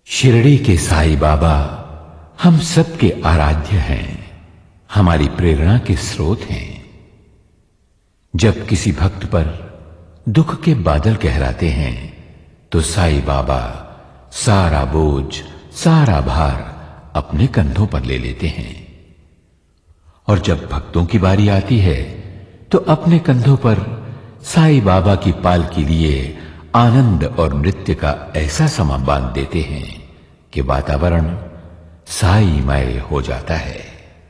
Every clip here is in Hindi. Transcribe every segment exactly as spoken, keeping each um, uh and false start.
शिरडी के साईं बाबा हम सबके आराध्य हैं, हमारी प्रेरणा के स्रोत हैं। जब किसी भक्त पर दुख के बादल गहराते हैं तो साईं बाबा सारा बोझ, सारा भार अपने कंधों पर ले लेते हैं। और जब भक्तों की बारी आती है तो अपने कंधों पर साईं बाबा की पालकी लिए आनंद और नृत्य का ऐसा समा बांध देते हैं कि वातावरण साईमय हो जाता है।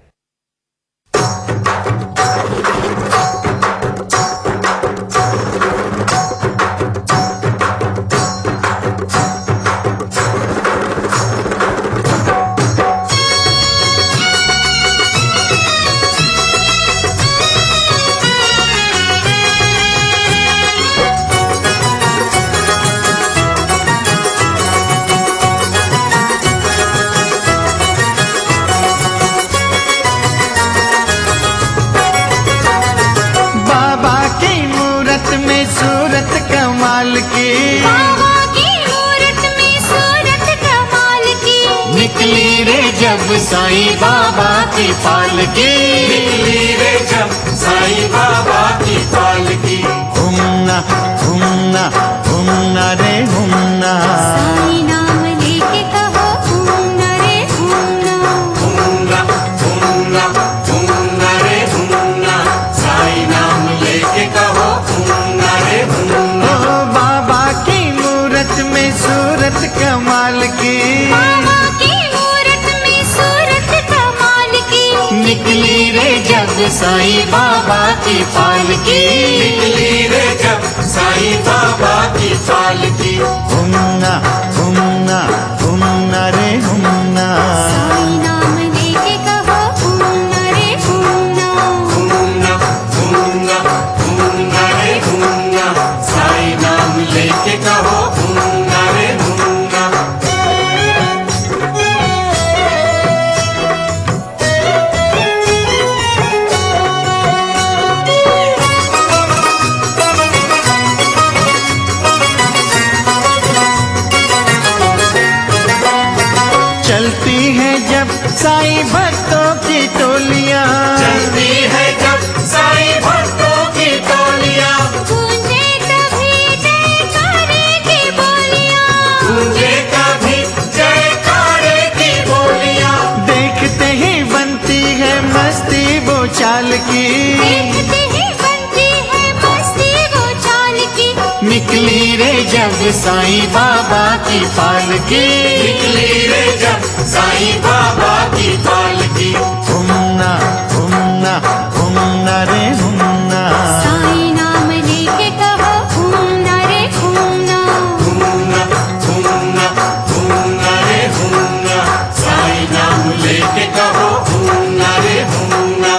कमाल की बाबा की मूरत में सूरत कमाल की निकली रे जब साईं बाबा की पालकी, निकली रे जब साईं बाबा की पालकी। घूमना घूमना घूमना रे घूमना, साईं नाम लेके कहो घूमना रे घूमना, घूमना घूमना घूमना रे घूमना, साईं नाम लेके कहो घूमना रे घूमना। सूरत कमाल की बाबा की मूरत में सूरत कमाल की निकली रे जब साईं बाबा की पालकी, निकली रे जब साईं बाबा की पालकी। घूमना घूमना घूमना रे घूमना, साईं नाम लेके कहो घूमना रे घूमना, घूमना घूमना घूमना रे घूमना, साईं नाम लेके कहो घूमना रे घूमना। चलती है जब साईं भक्तों की टोलियां, चलती है जब साईं भक्तों की टोलियां, गूंजे कभी जयकारे की बोलियां, गूंजे कभी जयकारे की बोलियां। देखते ही बनती है मस्ती वो चाल की, देखते ही बनती है मस्ती वो चाल की। निकली रे जब साईं बाबा की पालकी, निकली रे जब साईं बाबा की पालकी। घूमना घूमना घूमना रे घूमना, साईं नाम लेके कहो घूमना रे घूमना, घूमना घूमना घूमना रे घूमना, साईं नाम लेके कहो घूमना रे घूमना।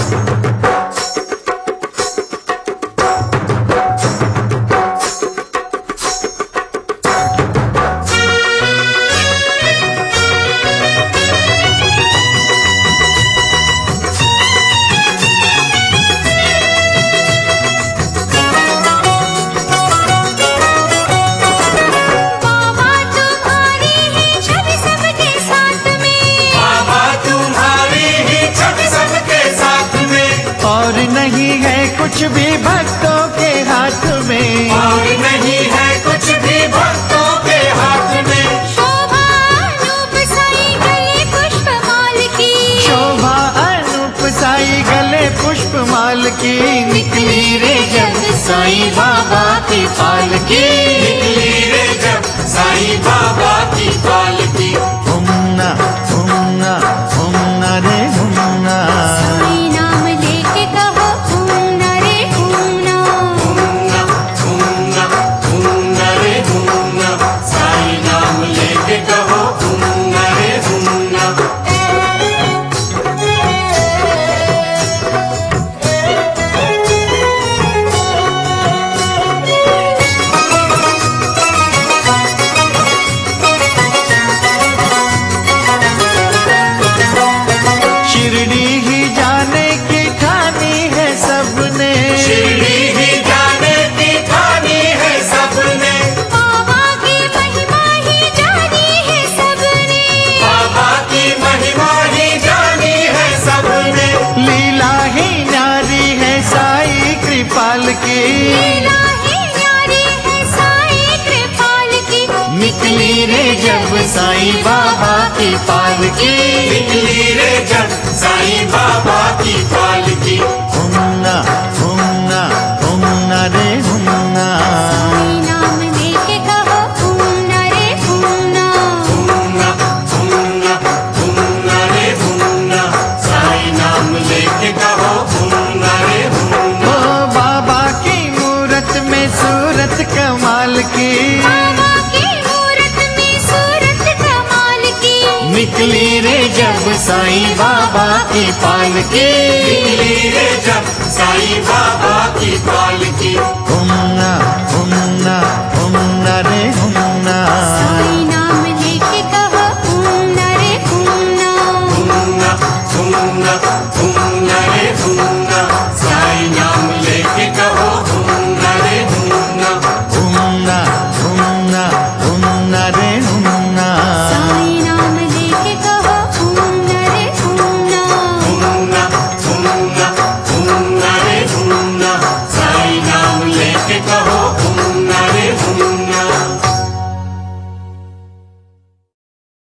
कुछ भी भक्तों के हाथ में, और नहीं है कुछ भी भक्तों के हाथ में। शोभा अनूप साईं गले पुष्प माल की, शोभा अनूप साईं गले पुष्प माल की। निकली रे जब साईं बाबा की पालकी, निकली रे जब साईं बाबा की पालकी। घूमना घूमना घूमना रे घूमना, साईं नाम लेके कहो घूमना रे घूमना, घूमना घूमना घूमना रे घूमना, साईं नाम लेके कहो घूमना रे घूमना। साईं निकली रे जब साईं बाबा की पालकी, निकली रे जब साईं बाबा की पालकी। हुम्ना हुम्ना हुम्ना रे हुम्ना, साईं नाम लेके कहो हुम्ना रे हुम्ना। हुम्ना हुम्ना हुम्ना रे हुम्ना, साईं नाम लेके कहो हुम्ना रे हुम्ना। ओ बाबा की मूरत में सूरत कमाल की, बाबा की मूरत में सूरत कमाल की, निकली रे जब साईं बाबा की पालकी, निकली रे जब साईं बाबा की पालकी। हुम्ना हुम्ना हुम्ना रे